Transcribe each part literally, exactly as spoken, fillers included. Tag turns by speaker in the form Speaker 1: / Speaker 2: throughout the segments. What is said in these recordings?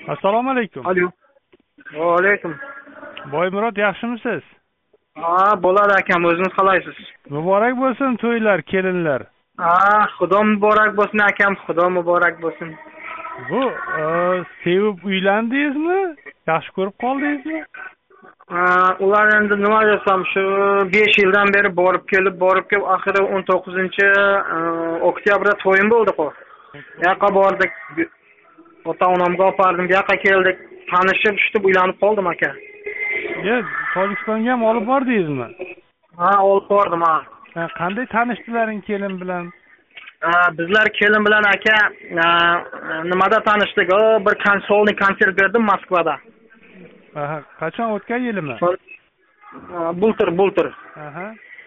Speaker 1: Assalomu alaykum.
Speaker 2: Alo. Va alaykum.
Speaker 1: Boymurod, yaxshimisiz?
Speaker 2: Ha, bo'ladi akam, o'zingiz qalaysiz?
Speaker 1: Muborak bo'lsin to'ylar, kelinlar.
Speaker 2: Ha, Xudo muborak bo'lsin akam, Xudo muborak bo'lsin.
Speaker 1: Bu e, sevib uylandingizmi? Yaxshi ko'rib qoldingizmi?
Speaker 2: Ular endi nima desam, shu besh yildan beri borib kelib, borib kelib, oxiri o'n to'qqizinchi oktyabrda to'yim bo'ldi-ku. Bu yoqqa bordik. Ota-onamga opardim, bu yoqqa keldik. Tanishib, tutib uylanib qoldim aka.
Speaker 1: Ya, Tojikistonga ham olib bordingizmi?
Speaker 2: Ha, olib bordim, ha.
Speaker 1: Qanday tanishdilaring kelin bilan?
Speaker 2: Bizlar kelin bilan aka nimada tanishdik? O, bir konsolniy konsert berdim Moskvada.
Speaker 1: Aha, qachon o'tgan yilimi?
Speaker 2: Bultir, bultir.
Speaker 1: Aha.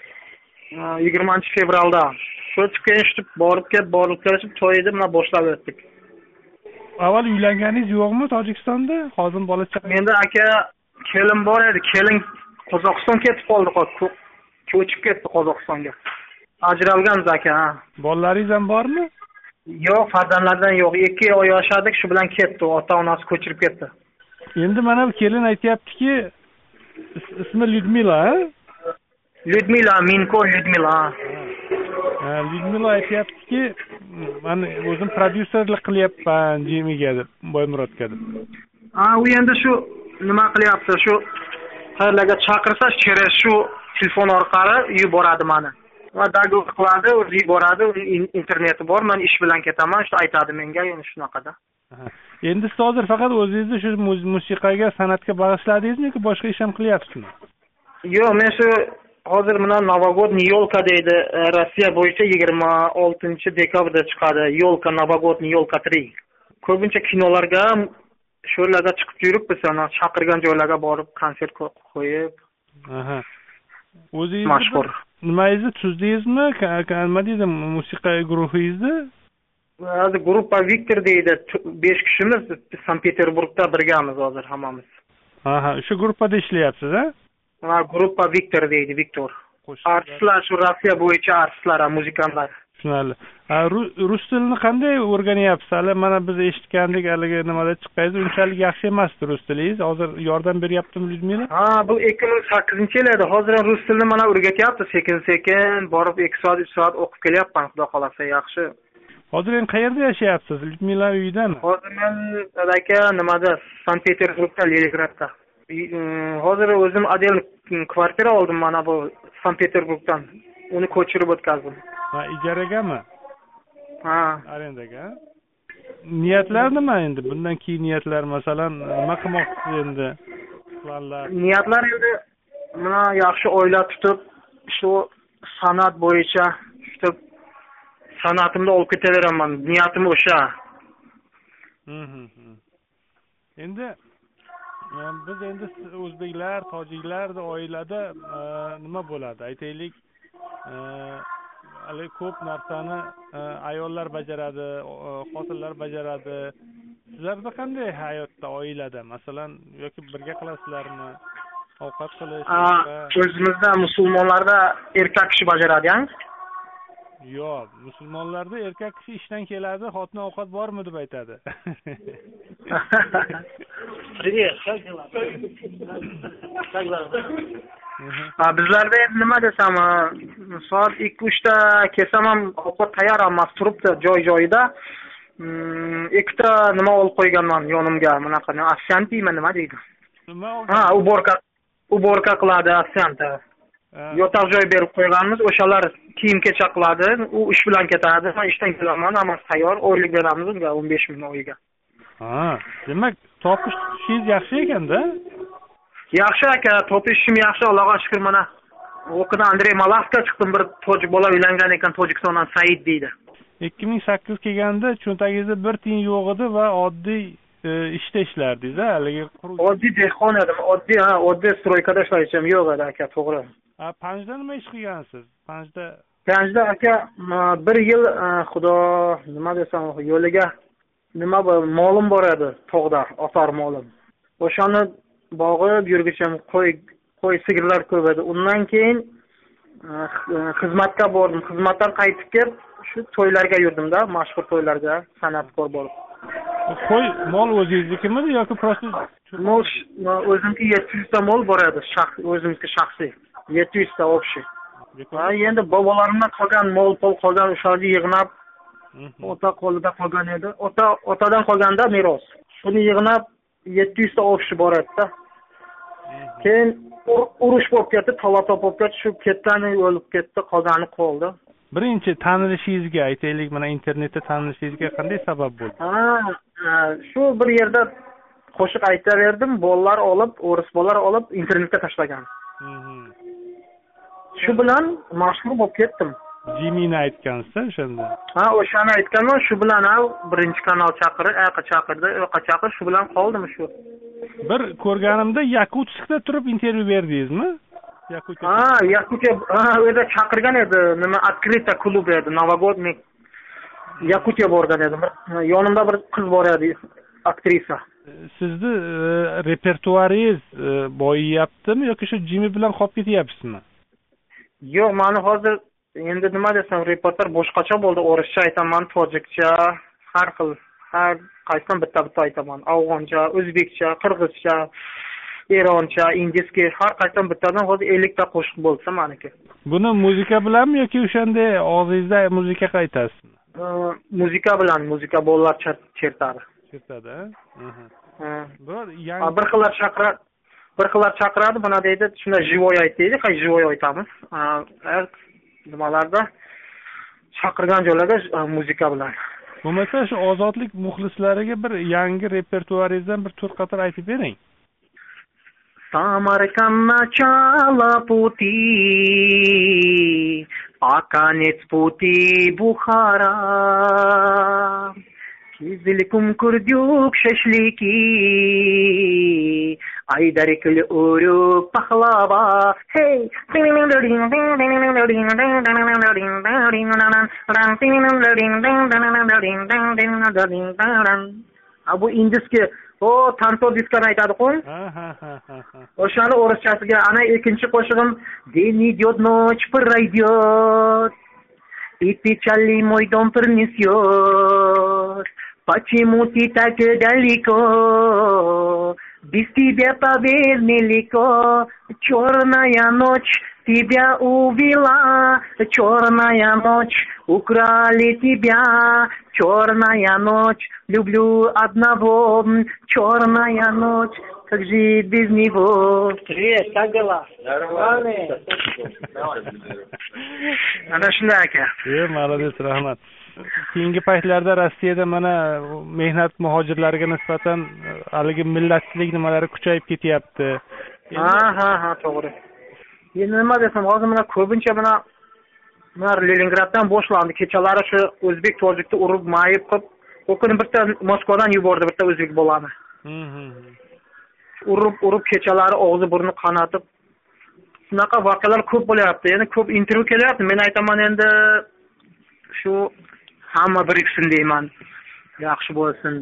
Speaker 2: yigirmanchi fevralda. Shu chiqib eshitib, borib kelib, borib kelib to'yni mana boshlab o'tdik.
Speaker 1: Avval uylanganingiz yo'qmi Tojikistonda? Hozir bola chaqa.
Speaker 2: Menda aka kelin bor edi. Kelin Qozog'iston ketib qoldi, ko'chib ketdi Qozog'istonga. Ajralganmiz aka.
Speaker 1: Bolalaringiz ham bormi?
Speaker 2: Yo'q, farzandlardan yo'q. ikki oy yashadik, shu bilan ketdi. Ota-onasi ko'chirib ketdi.
Speaker 1: Endi mana bu kelin aytayaptiki, ismi Lyudmila, ha?
Speaker 2: Lyudmila, Minko Lyudmila.
Speaker 1: Ha, Lyudmila aytayaptiki, men o'zim prodyuserlik qilyapman Jimiga deb, Boymurodga deb.
Speaker 2: Ha, u endi shu nima qilyapti? Shu qayerlarga chaqirsa, kerak shu telefon orqali yuboradi meni. Va dogovor qiladi, o'zi yuboradi, interneti bor, men ish bilan ketaman, shu aytadi menga, endi shunaqada.
Speaker 1: Endi siz hozir faqat o'zingizni shu musiqaga, san'atga bag'ishladingizmi yoki boshqa ish ham qilyapsizmi?
Speaker 2: Yo'q, men shu hozir mana Novogodniy yolka deydi, Rossiya bo'yicha yigirma oltinchi dekabrda chiqadi. Yolka, Novogodniy yolka tri. Ko'pincha kinolarga, sho'rlarga chiqib yuribmiz, ana chaqirgan joylarga borib konsert qo'yib.
Speaker 1: Aha. O'zingiz
Speaker 2: mashhur.
Speaker 1: Nimangizni tuzdingizmi? Nima deydi, musiqa guruhingizni?
Speaker 2: Hozir gruppa Viktor deydi, besh kishimiz Sankt-Peterburgda birgamiz hozir hammamiz.
Speaker 1: Aha, shu gruppada ishlayapsiz, ha?
Speaker 2: Ha, gruppa Viktor deydi, Viktor. Artistlar, shu Rossiya bo'yicha artistlar, muzikantlar.
Speaker 1: Tushunarli. Rus tilini qanday o'rganyapsiz? Hali mana biz eshitgandik, haligi nimada chiqqansiz, unchalik yaxshi emasdi rus tilingiz. Hozir yordam beryaptimi Lyudmila?
Speaker 2: Ha, bu ikki ming sakkizinchi yil edi. Hozir rus tilini mana o'rgatyapti, sekin-sekin borib ikki soat, uch soat o'qib kelyapman, xudo xolasa, yaxshi.
Speaker 1: Hozir endi qayerda yashayapsiz? Lyudmila uyidami?
Speaker 2: Hozir men aka nimada, Sankt-Peterburgda, Leningradda. Hozir o'zim odel kvartira oldim mana bu Sankt-Peterburgdan. Uni ko'chirib o'tkazdim.
Speaker 1: Ha, ijaragami?
Speaker 2: Ha.
Speaker 1: Arendaga. Niyatlar nima endi? Bundan keyin niyatlar, masalan, nima qilmoqchisiz endi? Planlar.
Speaker 2: Niyatlar endi mana yaxshi oila tutib, shu san'at bo'yicha tutib san'atimni olib ketaveraman. Niyatim o'sha.
Speaker 1: Mhm. Endi biz endi o'zbeklar, tojiklar oilada nima bo'ladi? Aytaylik, hali ko'p narsani ayollar bajaradi, xotinlar bajaradi. Sizlarda qanday hayotda, oilada, masalan, yoki birga qilasizlarmi? Ovqat qilish?
Speaker 2: O'zimizda musulmonlarda erkak kishi bajaradi-a?
Speaker 1: Yo'q, musulmonlarda erkak kishi ishdan keladi, xotin ovqat bormi deb aytadi.
Speaker 2: Привет, как дела? Как dela? Ha, bizlarda endi nima desam, soat ikki uchda kelsam ham ovqat tayyor emas, turibdi joy-joyida. Ikkita nima olib qo'yganman yonimga, bunaqa ofsiantmi nima deydi?
Speaker 1: Nima?
Speaker 2: Ha, uborka, uborka qiladi ofsianta. Yotoq joy berib qo'yganmiz, o'shalar kiyim-kechak qiladi, u ish bilan ketadi. Men ishdan kelaman, hammasi tayyor, oylik beramiz unga o'n besh ming oyiga.
Speaker 1: Ha, demak, topish tutishingiz yaxshi ekan-da?
Speaker 2: Yaxshi aka, topishim yaxshi, Allohga shukr. Mana o'qidan Andrey Malavka chiqdim, bir tojik bola uylangan ekan, Tojikistondan Said deydi.
Speaker 1: ikki ming sakkiz kelganda cho'ntagingizda bir tiyin yo'q edi va oddiy ishda ishlardingiz, haligi
Speaker 2: oddiy dehqon edim, oddiy, ha, oddiy stroykada ishlayotgandim, yo'q edi aka, to'g'ri.
Speaker 1: Ha, Panjda nima ish qilgansiz? Panjda
Speaker 2: Panjda aka bir yil, xudo nima desam, yo'liga nima bor, molim bor edi, tog'da, otar molim. O'shani bog'ib yurgichim, qo'y, qo'y sigirlar ko'p edi. Undan keyin xizmatga bordim. Xizmatdan qaytib kelib, shu to'ylarga yurdim-da, mashhur to'ylarga, san'atkor bo'lib.
Speaker 1: Qo'y mol o'zingiznikimi yoki prosta
Speaker 2: mol o'zimniki yetti yuzta mol bor edi, shaxs o'zimniki shaxsiy yetti yuzta общий. Ha, endi bobolarimdan qolgan mol pul qolgan o'shalarni yig'nab ota qo'lida qolgan edi. Ota otadan qolganda meros. Buni yig'nab yetti yuzta общий bor edi-da. Keyin urush bo'lib ketdi, talatoq bo'lib ketdi, shu ketgani o'lib ketdi, qolgani qoldi.
Speaker 1: Birinchi tanilishingizga aytaylik, mana internetda tanilishingizga qanday sabab bo'ldi?
Speaker 2: Ha, shu bir yerda qo'shiq aytaverdim, bolalar olib, o'ris bolalar olib internetga tashlagan. Shu bilan mashhur bo'lib ketdim.
Speaker 1: Jimini aytgansiz o'shanda.
Speaker 2: Ha, o'shani aytganman, shu bilan ha birinchi kanal chaqirib, ayqa chaqirdi, yo'qa chaqir, shu bilan qoldim shu. Bir
Speaker 1: ko'rganimda Yakutskda turib intervyu berdingizmi? Yakutiya.
Speaker 2: Ha, Yakutiya, ha, u yerda chaqirgan edi, nima открытый klub edi, Novogodnik. Yakutiya borgan edim. Yonimda bir qiz bor edi, aktrisa.
Speaker 1: Sizni repertuaringiz boyiyaptimi yoki shu Jimi bilan qolib ketyapsizmi?
Speaker 2: Yo'q, meni hozir endi nima desam, repertuar boshqacha bo'ldi. O'rischa aytaman, tojikcha, har xil, har qaysidan bitta-bitta aytaman. Afg'oncha, o'zbekcha, qirg'izcha, eroncha, ingliskiy, har qaysidan bittadan hozir ellik ta qo'shiq bo'lsa meniki.
Speaker 1: Buni muzika bilanmi yoki o'shanda og'zingizda muzika qaytasizmi?
Speaker 2: Muzika bilan, muzika bolalar chertadi.
Speaker 1: Chertadi,
Speaker 2: ha? Bir xillar chaqiradi. Bir xillar chaqiradi, buni deydi, shunda живой ayt deydi, hay живой aytamiz. Nimalarda chaqirgan joylarga muzika bilan.
Speaker 1: Bo'lmasa shu ozodlik muxlislariga bir yangi repertuaringizdan bir to'rt qator aytib bering.
Speaker 2: Samarkand начало пути, а конец пути Бухара. Кизилкум курдюк шашлики, айдарикл урюк пахлава. Hey! Ha, bu indiski, o tanto diskani aytadi qo'y. O'shani o'rischasiga ana ikkinchi qo'shig'im День идет, ночь пройдет, и печали мой дом принесет. Почему ты так далеко? Без тебя, поверь, нелегко. Черная ночь тебя увела, черная ночь украли тебя, черная ночь люблю одного, черная ночь как жить без него. Привет, как дела? Нормально. Ana shunday aka.
Speaker 1: E, молодец, rahmat. Keyingi paytlarda Rossiyada mana mehnat muhojirlariga nisbatan haligi millatchilik nimalari kuchayib ketyapti.
Speaker 2: Ha, ha, ha, to'g'ri. Endi nima desam, hozir mana ko'pincha mana mana Leningraddan boshlandi. Kechalari shu o'zbek tojikni urib, mayib qilib, u kuni bitta Moskvadan yubordi bitta o'zbek bolani. Urib, urib kechalari og'zi burni qanatib. Shunaqa voqealar ko'p bo'lyapti. Endi ko'p intervyu kelyapti. Men aytaman endi shu hamma biriksin deyman. Yaxshi bo'lsin.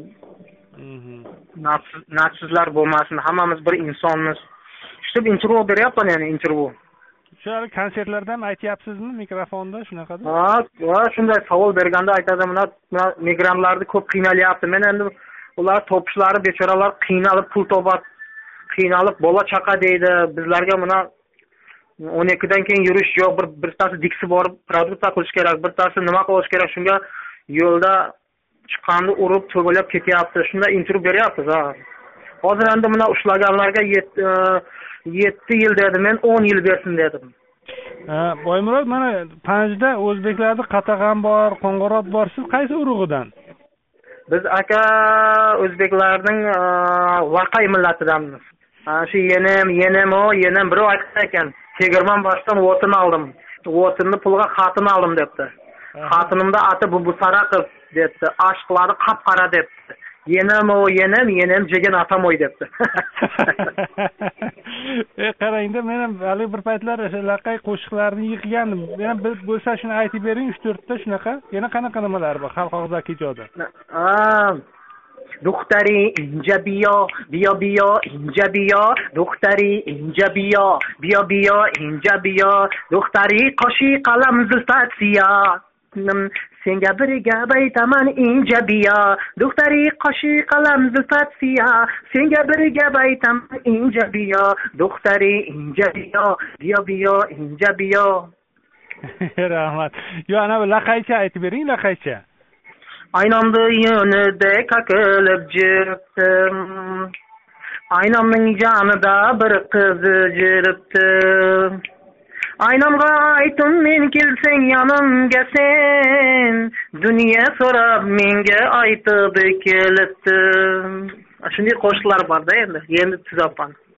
Speaker 2: Natsizlar bo'lmasin. Hammamiz bir insonmiz. Shu intervyu beryapman, ya'ni intervyu.
Speaker 1: Shu konsertlarda ham aytyapsizmi mikrofonda shunaqada?
Speaker 2: Ha, va shunday savol berganda aytadi, mana migrantlarni ko'p qiynalyapti. Men endi ular topishlari, bechoralar qiynalib pul topat, qiynalib bola chaqa deydi. Bizlarga mana o'n ikkidan keyin yurish yo'q, bir birtasi diksi borib produksiya qilish kerak, birtasi nima qilish kerak, shunga yo'lda chiqqanda urib to'g'rilab ketyapti. Shunda intervyu beryapmiz ha. Hozir endi mana ushlaganlarga yetti yil dedi, men o'n yil bersin dedim.
Speaker 1: Ha, Boymurod, mana Panjda o'zbeklarda qatag'an bor, qo'ng'irot bor. Siz qaysi urug'idan?
Speaker 2: Biz aka o'zbeklarning Vaqay millatidanmiz. Ha, shu yenim, yenim o, yenim birov aytdi ekan. Tegirmon boshdan o'tin oldim. O'tinni pulga xotin oldim debdi. Xotinimda ati Bubusaraqov debdi. Ashqlari qap-qora debdi. Yenim o, yenim, yenim jegan atamoy debdi.
Speaker 1: E, qarangda, men ham hali bir paytlar o'sha laqay qo'shiqlarni yig'gandim. Men bo'lsa shuni aytib bering, uch to'rt ta shunaqa. Yana qanaqa nimalar bor xalq og'zaki ijodi?
Speaker 2: Ha, دختری اینجا بیا بیا بیا اینجا بیا دختری اینجا بیا بیا بیا اینجا بیا دختری قاشی قلم زلفت سیاه senga bir gap aytaman inja biya do'xtari qoshi qalam zulfat siya senga bir gap aytaman inja biya do'xtari inja biya biya biya inja biya.
Speaker 1: Rahmat. Yo ana bu laqaycha aytib bering, laqaycha.
Speaker 2: Aynamda yönüde kakılıp jiriptim. Aynamning janida bir qiz jiripti. Aynamga aytdim men kelsang yanimga sen dunyo so'rab menga aytib kelibdi. Shunday qo'shiqlar bor-da endi. Endi tuzapan.